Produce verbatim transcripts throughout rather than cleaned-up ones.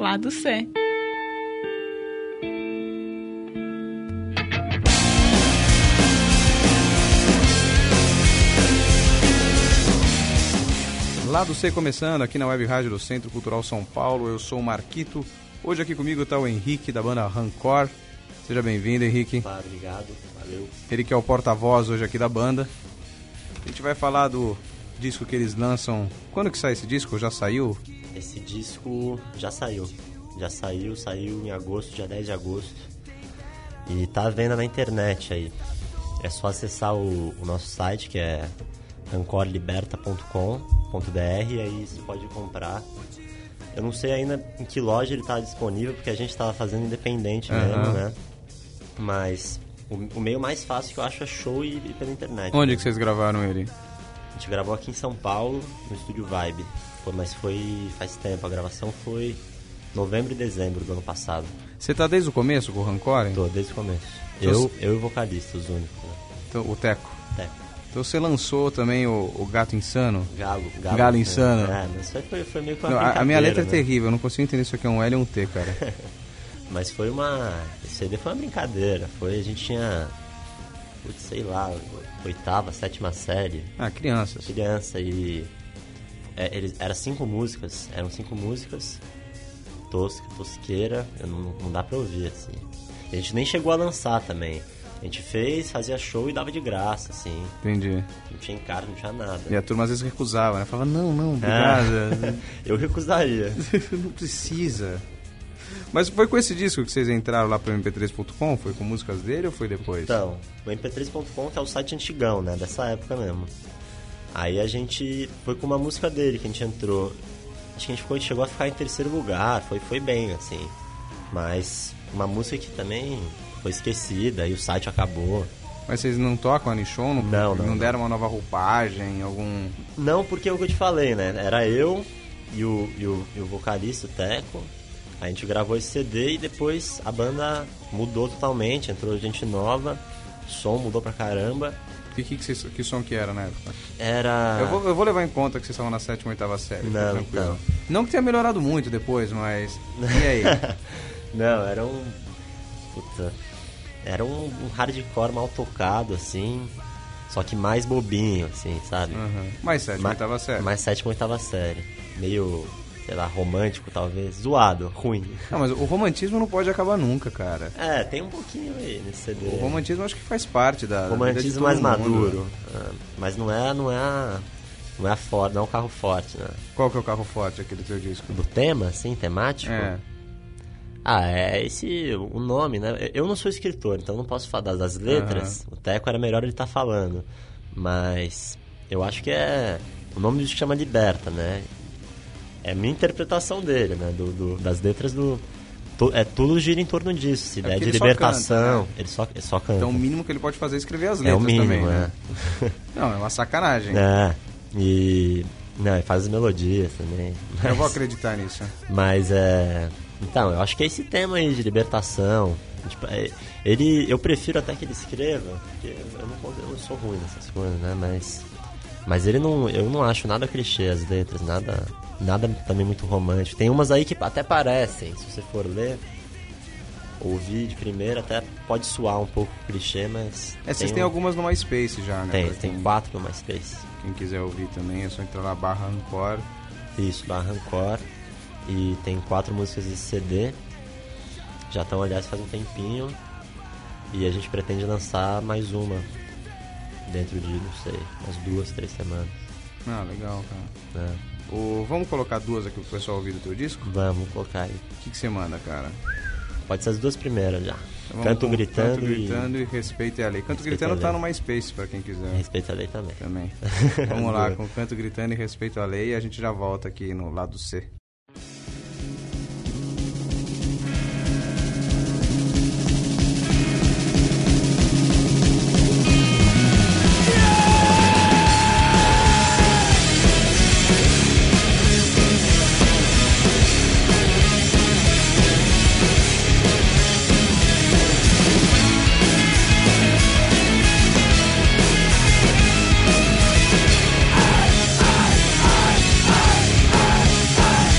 Lado C. Lado C começando aqui na Web Rádio do Centro Cultural São Paulo. Eu sou o Marquito. Hoje aqui comigo está o Henrique, da banda Rancor. Seja bem-vindo, Henrique. Tá, obrigado, valeu. Ele que é o porta-voz hoje aqui da banda. A gente vai falar do disco que eles lançam. Quando que sai esse disco? Já saiu? Esse disco já saiu. Já saiu, saiu em agosto, dia dez de agosto. E tá à venda na internet aí. É só acessar o, o nosso site, que é rancor liberta ponto com ponto b r, e aí você pode comprar. Eu não sei ainda em que loja ele tá disponível, porque a gente tava fazendo independente Uhum. mesmo, né? Mas o, o meio mais fácil que eu acho é show e, e pela internet. Onde né? que vocês gravaram ele? A gente gravou aqui em São Paulo, no estúdio Vibe. Pô, mas foi faz tempo, a gravação foi novembro e dezembro do ano passado. Você tá desde o começo com o Rancor, hein? Tô, desde o começo. Então, Eu, eu e o vocalista, os únicos. Né? Então, o Teco. Teco. Então você lançou também o, o Gato Insano? Galo. Galo, Galo Insano. É, mas isso aí foi, foi meio que uma Não, a, a minha letra né? é terrível, eu não consigo entender se isso aqui é um L ou um T, cara. Mas foi uma... Esse C D foi uma brincadeira. Foi, a gente tinha... Putz, sei lá, oitava, sétima série. Ah, crianças. Criança e... É, eles, eram cinco músicas. Eram cinco músicas. Tosca, tosqueira. Não, não dá pra ouvir, assim. A gente nem chegou a lançar também. A gente fez, fazia show e dava de graça, assim. Entendi. Não tinha encargo, não tinha nada. E a turma às vezes recusava, né? Falava, não, não, obrigada. É. Eu recusaria. Não precisa. Mas foi com esse disco que vocês entraram lá pro M P três ponto com? Foi com músicas dele ou foi depois? Então, o M P três ponto com que é o site antigão, né? Dessa época mesmo. Aí a gente foi com uma música dele que a gente entrou. Acho que a gente ficou, chegou a ficar em terceiro lugar. Foi, foi bem, assim. Mas uma música que também... foi esquecida e o site acabou. Mas vocês não tocam ali show? Não, Não, não, não deram não. uma nova roupagem, algum... Não, porque é o que eu te falei, né? Era eu e o, e o, e o vocalista, o Teco. A gente gravou esse C D e depois a banda mudou totalmente, entrou gente nova, o som mudou pra caramba. Que, que, que, vocês, que som que era na época? Era... Eu vou, eu vou levar em conta que vocês estavam na sétima ou oitava série. fica Não, tranquilo. então. Não que tenha melhorado muito depois, mas... E aí? Não, era um... Puta... Era um, um hardcore mal tocado, assim... Só que mais bobinho, assim, sabe? Uhum. Mais sétima ou oitava série. Mais sétima ou oitava série. Meio, sei lá, romântico, talvez. Zoado, ruim. Não, mas o romantismo não pode acabar nunca, cara. É, tem um pouquinho aí nesse C D. O romantismo acho que faz parte da, da vida de Romantismo todo mais mundo. maduro. Ah, mas não é, não é a... Não é a forte, não é um carro forte, né? Qual que é o carro forte aqui do teu disco? Do tema, assim, temático? É. Ah, é esse o nome, né? Eu não sou escritor, então não posso falar das letras. Uhum. O Teco era melhor ele estar tá falando. Mas eu acho que é... O nome do disco chama Liberta, né? É a minha interpretação dele, né? Do, do, das letras do... To, é, tudo gira em torno disso. Se ideia de libertação. Canta, né? Ele só, ele só canta. Então o mínimo que ele pode fazer é escrever as letras é o mínimo, também, né? É. Não, é uma sacanagem. É, e... Não, ele faz as melodias também. Mas, eu vou acreditar nisso. Mas é... Então, eu acho que é esse tema aí de libertação. Tipo, é, ele, eu prefiro até que ele escreva, porque eu não, eu não sou ruim nessas coisas, né? Mas, mas ele não, eu não acho nada clichê as letras, nada, nada também muito romântico. Tem umas aí que até parecem, se você for ler, ouvir de primeira, até pode soar um pouco clichê, mas... É, vocês tem têm um... algumas no MySpace já, né? Tem, tem quatro no MySpace. Quem quiser ouvir também é só entrar na barra Rancor. Isso, barra Rancor. E tem quatro músicas desse C D. Já estão, aliás, faz um tempinho. E a gente pretende lançar mais uma dentro de, não sei, umas duas, três semanas. Ah, legal, cara. É. O, vamos colocar duas aqui pro pessoal ouvir do teu disco? Vamos colocar aí. O que, que você manda, cara? Pode ser as duas primeiras já. Então Canto Gritando, Canto Gritando e, e Respeito a Lei. Canto Respeito Gritando a Lei. tá no MySpace, pra quem quiser. Respeito a Lei também. Também. Vamos lá, com Canto Gritando e Respeito a Lei, e a gente já volta aqui no lado C. I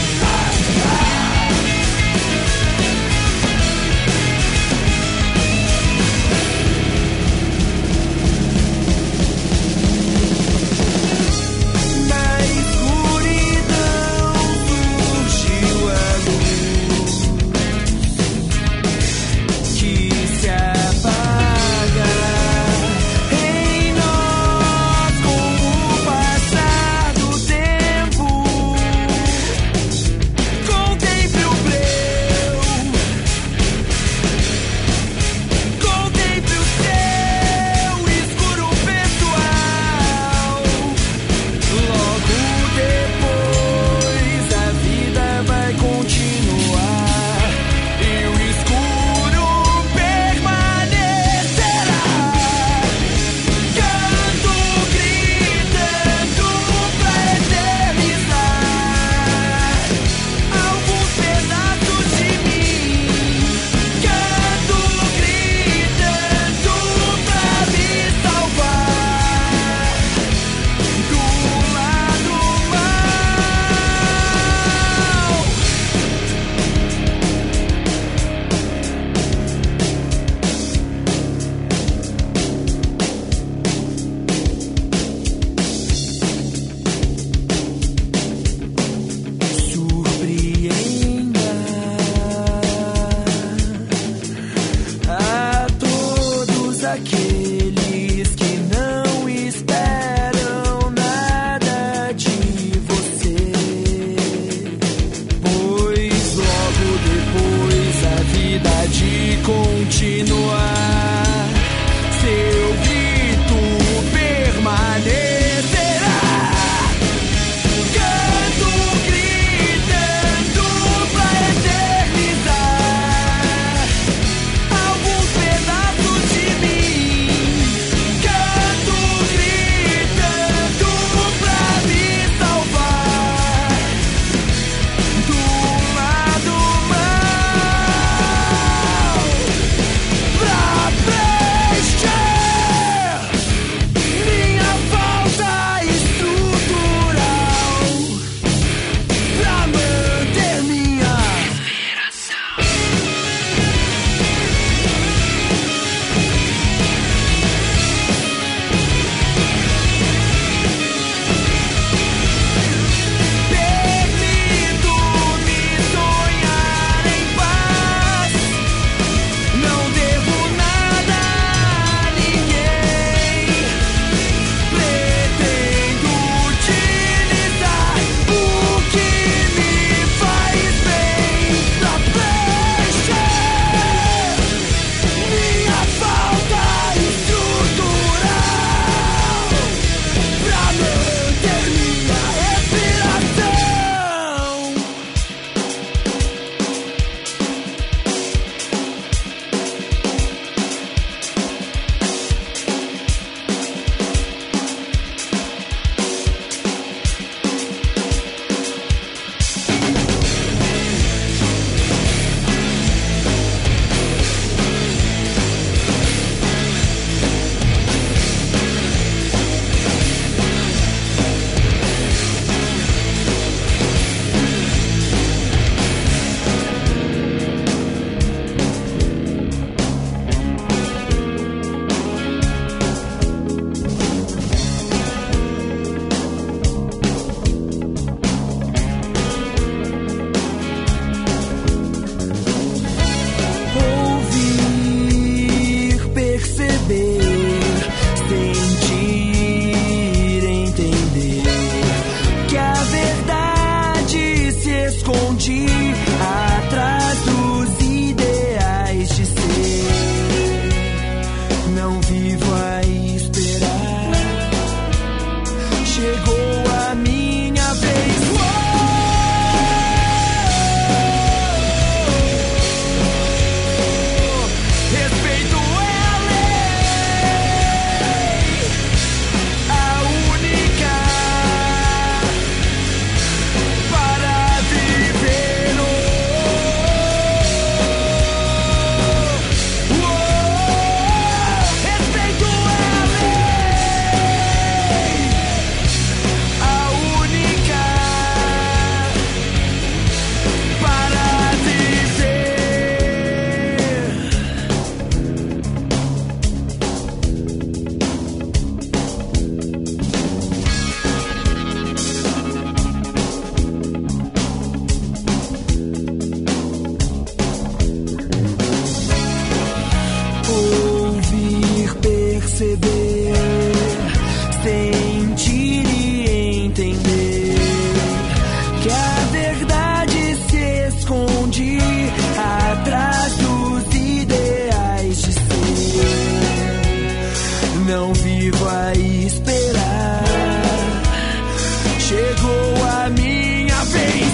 chegou a minha vez.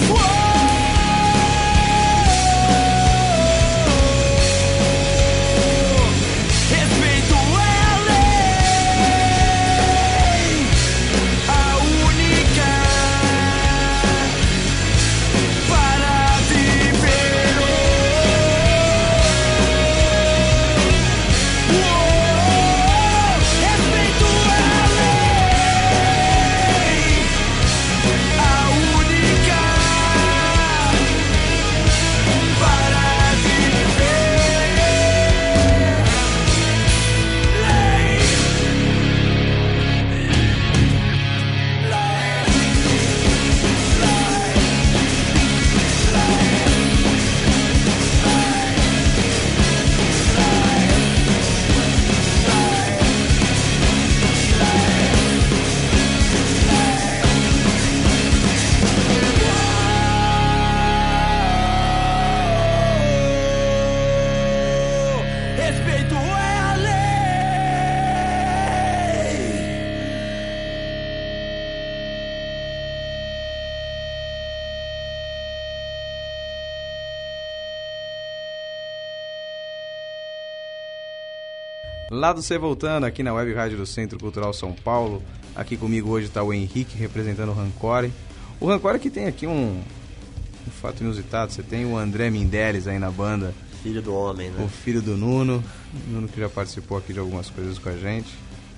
Lado C voltando aqui na Web Rádio do Centro Cultural São Paulo. Aqui comigo hoje está o Henrique representando o Rancore. O Rancore que tem aqui um, um fato inusitado. Você tem o André Mindeles aí na banda. Filho do homem, né? O filho do Nuno. O Nuno que já participou aqui de algumas coisas com a gente.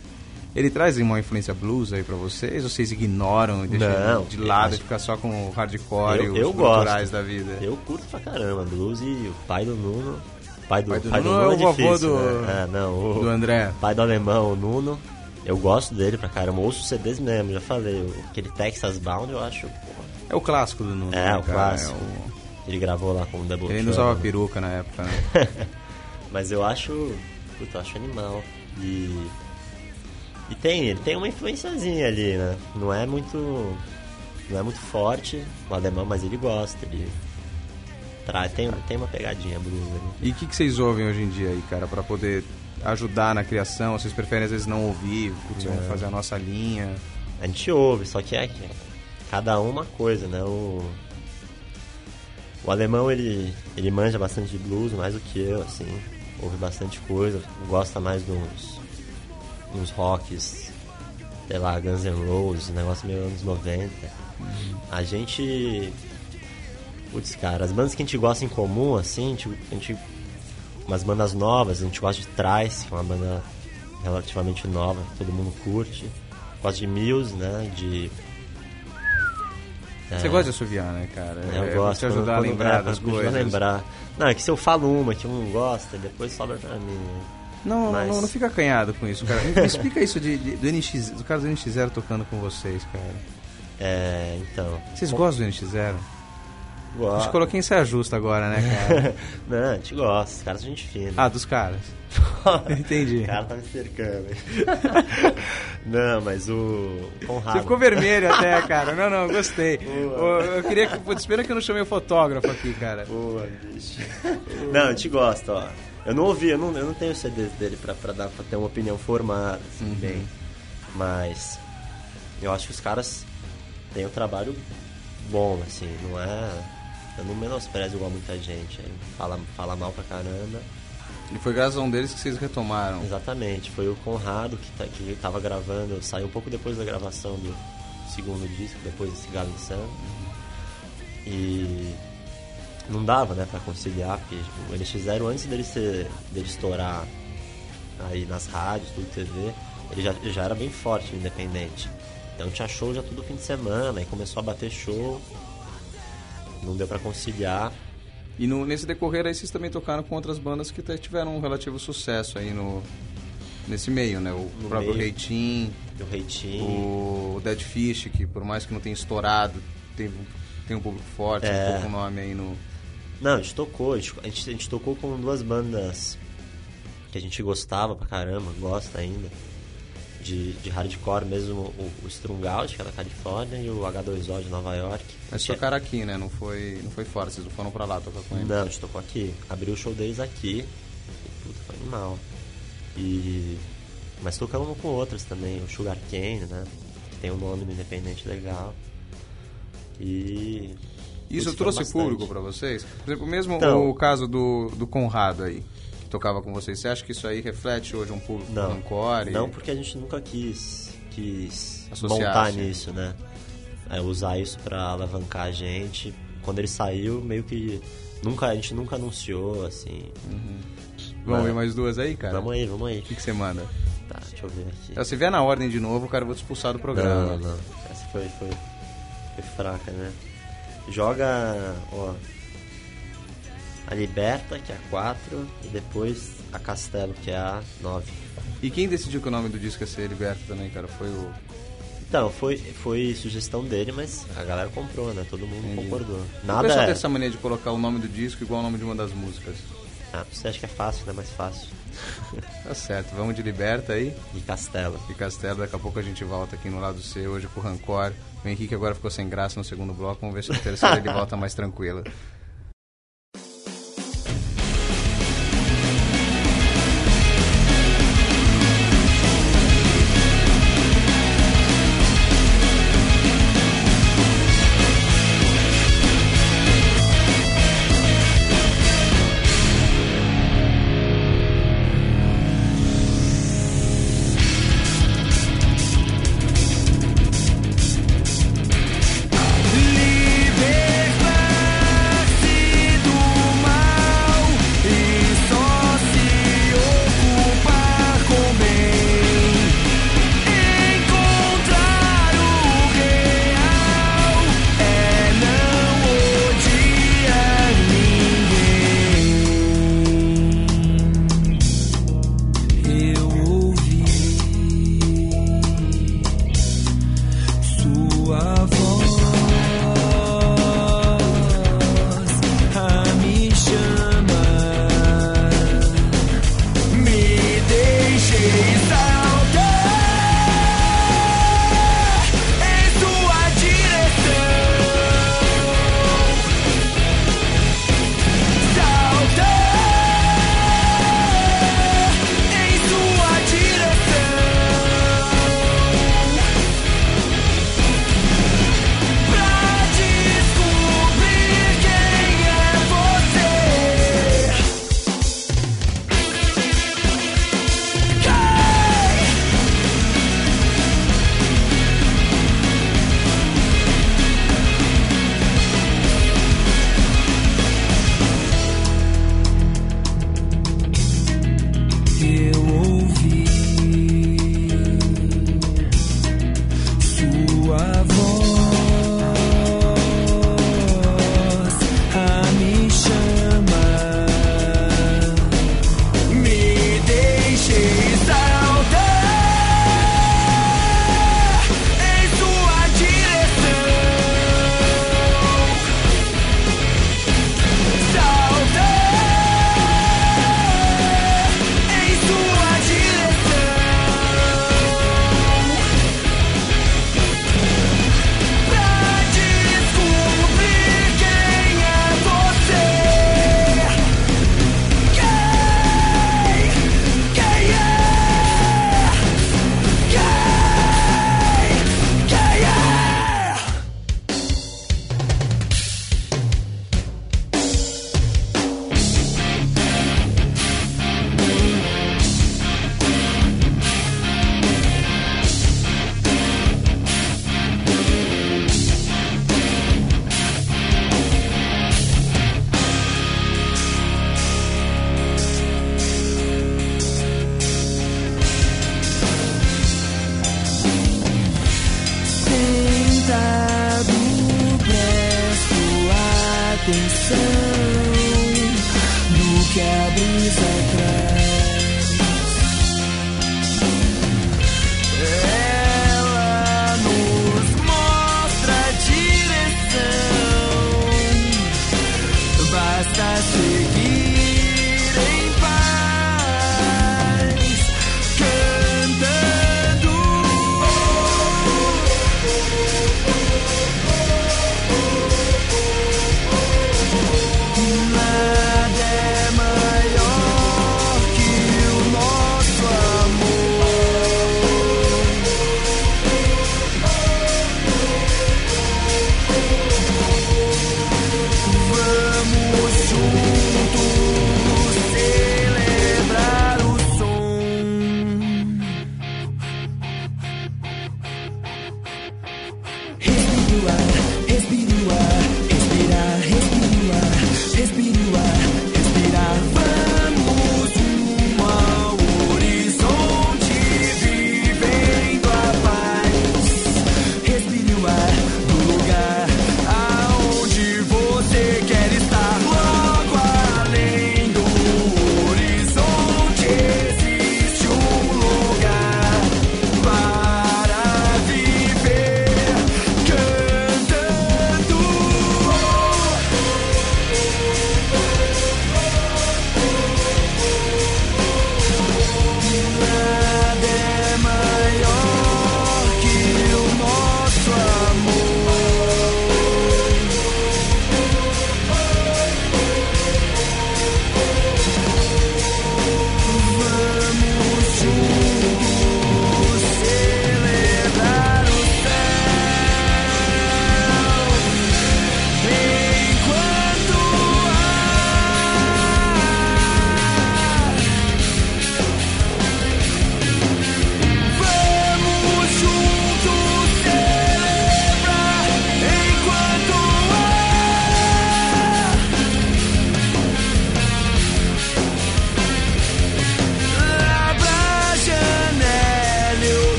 Ele traz uma influência blues aí pra vocês? Ou vocês ignoram e deixam Não, de lado acho... e fica só com o hardcore eu, e os eu culturais gosto. da vida? Eu curto pra caramba blues e o pai do Nuno... Pai do, pai do pai do Nuno, Nuno é o é difícil, vovô do, né? é, não, o do André. Pai do alemão, o Nuno, eu gosto dele pra caramba. Ouço C Ds mesmo, já falei. Aquele Texas Bound eu acho... Porra. É o clássico do Nuno. É, né, o cara? clássico. É o... Ele gravou lá com o Double Ele não usava peruca na época, né? Mas eu acho... Puta, eu acho animal. E... E tem, ele tem uma influenciazinha ali, né? Não é muito... Não é muito forte o alemão, mas ele gosta. Ele traz, tem, tem uma pegadinha blues ali. E o que, que vocês ouvem hoje em dia aí, cara? Pra poder ajudar na criação? Vocês preferem às vezes não ouvir? Putz, vamos fazer a nossa linha? A gente ouve, só que é que cada um uma coisa, né? O... O alemão, ele, ele manja bastante de blues, mais do que eu, assim. Ouve bastante coisa, gosta mais de uns, uns rocks, sei lá, Guns N' Roses, negócio meio anos noventa. Uhum. A gente... Putz, cara, as bandas que a gente gosta em comum, assim, a gente, a gente... Umas bandas novas, a gente gosta de Trice, que é uma banda relativamente nova, que todo mundo curte. Gosta de Muse, né, de... Você é, gosta de assoviar, né, cara? Eu é, gosto. Te ajudar quando, a lembrar é, das quando coisas. Lembrar. Não, é que se eu falo uma que um não gosta, depois sobra pra mim. Não, Mas... não, não fica acanhado com isso, cara. Me explica isso de, de, do N X, do cara do N X zero tocando com vocês, cara. É, então... Vocês gostam do N X zero? Gosto. A gente coloquei em saia justa agora, né, cara? Não, a gente gosta, os caras são gente fina. Ah, dos caras. Entendi. O cara tá me cercando. Não, mas o, o Conrado... Você ficou vermelho até, cara. Não, não, gostei. Boa. Eu queria que... Putz, pena que eu não chamei o fotógrafo aqui, cara. Boa, bicho. Não, a gente gosta, ó. Eu não ouvi, eu não, eu não tenho C Ds dele pra, pra, dar, pra ter uma opinião formada, assim, uhum. bem. Mas eu acho que os caras têm um trabalho bom, assim, não é... Eu não menosprezo igual muita gente. Fala, fala mal pra caramba. E foi graças a um deles que vocês retomaram. Exatamente. Foi o Conrado que, tá, que tava gravando. Saiu um pouco depois da gravação do segundo disco, depois desse Galo de Sangue. E não dava, né, pra conciliar, porque o N X zero, antes dele, ser, dele estourar aí nas rádios, tudo, T V, ele já, ele já era bem forte, independente. Então tinha show já todo fim de semana, aí começou a bater show. Não deu pra conciliar. E no, nesse decorrer aí vocês também tocaram com outras bandas que tiveram um relativo sucesso aí no, nesse meio, né? O no próprio meio, Reitinho, o Reitinho, o Dead Fish, que por mais que não tenha estourado, tem, tem um público forte, é. um pouco nome aí no... Não, a gente tocou, a gente, a, gente, a gente tocou com duas bandas que a gente gostava pra caramba, gosta ainda. De, de hardcore mesmo, o, o Strungout, que é da Califórnia, e o H dois O de Nova York. Mas tocaram aqui, né? Não foi, não foi fora, vocês não foram pra lá tocar com eles? Não, a gente tocou aqui. Abriu o show deles aqui. E, puta, foi animal. E... Mas tocamos com outras também, o Sugar Cane, né? que tem um nome no independente legal. E... Isso trouxe público pra vocês? Por exemplo, mesmo Então, o caso do, do Conrado aí, que tocava com vocês, você acha que isso aí reflete hoje um público não, Rancore? Não, porque a gente nunca quis, quis Associar-se. montar nisso, né? É, usar isso pra alavancar a gente. Quando ele saiu, meio que nunca, a gente nunca anunciou, assim. Uhum. Vamos ver mais duas aí, cara? Vamos aí, vamos aí. O que, que você manda? Tá, deixa eu ver aqui. Se vier na ordem de novo, cara, eu vou te expulsar do programa. Não, não. Essa foi, foi, foi fraca, né? Joga, ó, a Liberta, que é a quatro, e depois a Castelo, que é a nove. E quem decidiu que o nome do disco ia ser Liberta também, cara? Foi o... Então, foi, foi sugestão dele, mas a galera comprou, né? Todo mundo Entendi. concordou. O Nada pessoal é... tem essa mania de colocar o nome do disco igual o nome de uma das músicas. Ah, você acha que é fácil, né? Mais fácil. Tá certo, vamos de Liberta aí. E Castelo. E Castelo, daqui a pouco a gente volta aqui no lado C, hoje com o Rancore. O Henrique agora ficou sem graça no segundo bloco, vamos ver se no terceiro ele volta mais tranquilo. Nada é maior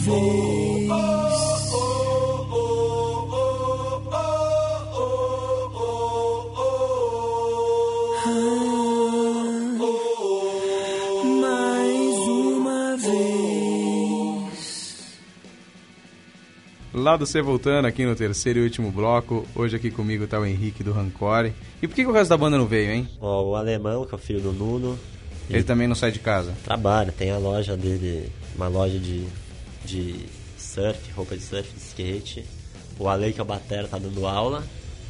vez. Lado C voltando aqui no terceiro e último bloco. Hoje aqui comigo tá o Henrique do Rancore. E por que, que o resto da banda não veio, hein? Ó, o Alemão, que é o filho do Nuno. Ele também não sai de casa? Trabalha, tem a loja dele, uma loja de, de surf, roupa de surf, de skate. O Ale, que é o batera, tá dando aula.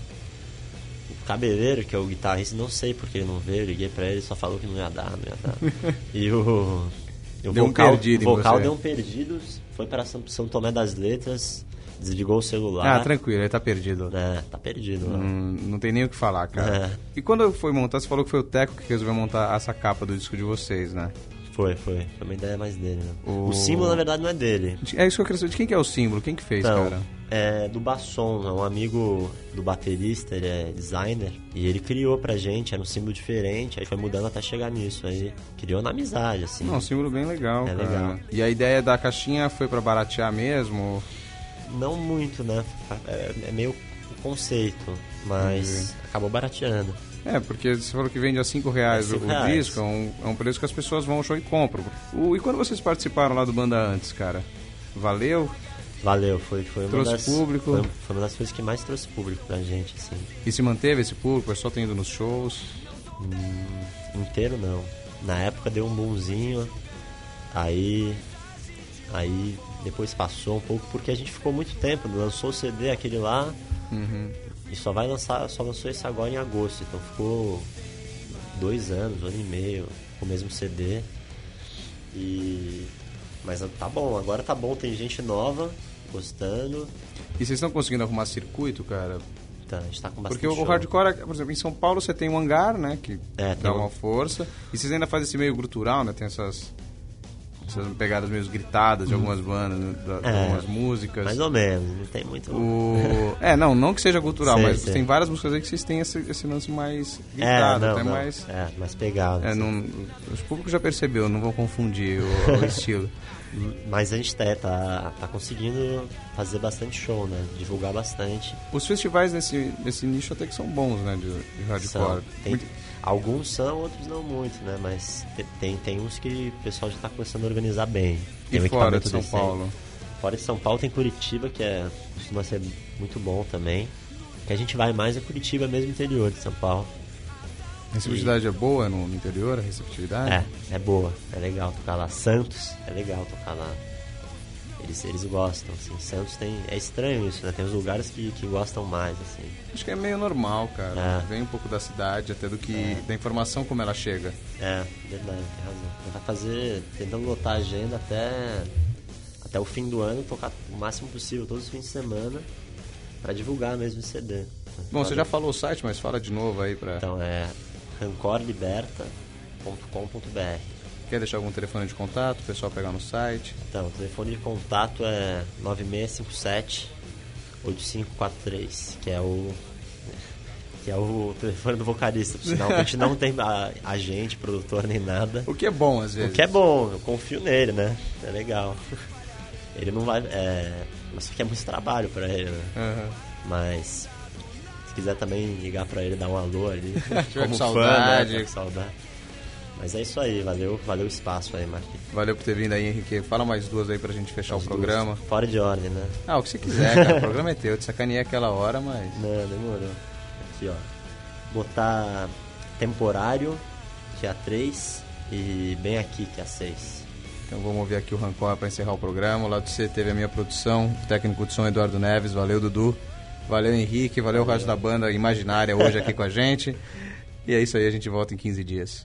O Cabeleiro, que é o guitarrista, não sei porque ele não veio. Eu liguei pra ele, só falou que não ia dar, não ia dar. E o, o deu vocal, um perdido o vocal em você. deu um perdido, foi para São, São Tomé das Letras, desligou o celular. Ah, tranquilo, ele tá perdido. É, tá perdido. Hum, não tem nem o que falar, cara. É. E quando foi montar, você falou que foi o Teco que resolveu montar essa capa do disco de vocês, né? Foi, foi. Foi uma ideia mais dele, né? O- O símbolo, na verdade, não é dele. É isso que eu queria saber. De quem que é o símbolo? Quem que fez, Então, cara? é do Basson, é um amigo do baterista, ele é designer, e ele criou pra gente, era um símbolo diferente, aí foi mudando até chegar nisso, aí criou na amizade, assim. Não, um símbolo bem legal, É cara. legal. E a ideia da caixinha foi pra baratear mesmo? Não muito, né? É, é meio o conceito, mas acabou barateando. É, porque você falou que vende a cinco reais É cinco o, o reais. disco, é um, é um preço que as pessoas vão ao show e compram. O, e quando vocês participaram lá do Banda Antes, cara? Valeu? Valeu, foi, foi uma Trouxe das... público? Foi, foi uma das coisas que mais trouxe público pra gente, assim. E se manteve esse público? O pessoal tá indo nos shows? Hum, inteiro não. Na época deu um boomzinho, aí... Aí depois passou um pouco, porque a gente ficou muito tempo, lançou o C D, aquele lá, Uhum. e só vai lançar, só lançou esse agora em agosto, então ficou dois anos, um ano e meio, com o mesmo C D. E... Mas tá bom, agora tá bom, tem gente nova gostando. E vocês estão conseguindo arrumar circuito, cara? Tá, a gente tá com bastante Porque o show. hardcore, por exemplo, em São Paulo você tem um hangar, né? Que É, tem dá um- uma força. E vocês ainda fazem esse meio grutural, né? Tem essas, essas pegadas meio gritadas de algumas bandas, né? da- de É, algumas músicas. Mais ou menos, não tem muito... O... É, não, não que seja cultural, Sei, mas sei. tem várias músicas aí que vocês têm esse, esse lance mais É, gritado, não, até não. mais... É, mais pegado. É, assim. não, os públicos já percebeu, não vão confundir o, o estilo. Mas a gente tá, tá, tá conseguindo fazer bastante show, né? Divulgar bastante. Os festivais nesse, nesse nicho até que são bons, né, de, de hardcore. São, tem- Muito- alguns são, outros não muito, né? Mas te- tem, tem uns que o pessoal já tá começando a organizar bem. Tem um E fora equipamento de São decente. Paulo? Fora de São Paulo tem Curitiba, que é, costuma ser muito bom também. Que a gente vai mais é Curitiba mesmo, interior de São Paulo. A receptividade é boa no, no interior, a receptividade? É, é boa, é legal tocar lá. Santos, é legal tocar lá. Eles, eles gostam, assim. Santos tem... É estranho isso, né? Tem os lugares que, que gostam mais, assim. Acho que é meio normal, cara. É. Vem um pouco da cidade, até do que da informação como ela chega. É, verdade, tem razão. A gente vai fazer, tentando lotar a agenda até, até o fim do ano, tocar o máximo possível, todos os fins de semana, pra divulgar mesmo o C D. Bom, você já falou o site, mas fala de novo aí pra... Então é rancor liberta ponto com ponto b r. Quer deixar algum telefone de contato, o pessoal pegar no site? Então, o telefone de contato é nove seis cinco sete oito cinco quatro três, que é o que é o telefone do vocalista, por sinal, que a gente não tem a- agente, produtor nem nada. O que é bom, às O vezes. que é bom, eu confio nele, né? É legal. Ele não vai. É... Mas só que é muito trabalho pra ele, né? Aham. Mas se quiser também ligar pra ele, dar um alô ali. Tiver com como saudade. Fã, né? Com saudade. Mas é isso aí, valeu, valeu o espaço aí, Marquinhos. Valeu por ter vindo aí, Henrique. Fala mais duas aí pra gente fechar As o duas. programa. Fora de ordem, né? Ah, o que você quiser, cara. O programa é teu. Eu te sacaneei aquela hora, mas... Não, demorou. Aqui, ó. Botar temporário, que é a três, e bem aqui, que é a seis. Então vamos ouvir aqui o Rancor para encerrar o programa. Lá do C teve a minha produção, o técnico de som Eduardo Neves. Valeu, Dudu. Valeu, Henrique. Valeu, o resto da banda imaginária hoje aqui com a gente. E é isso aí, a gente volta em quinze dias.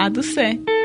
Lado C.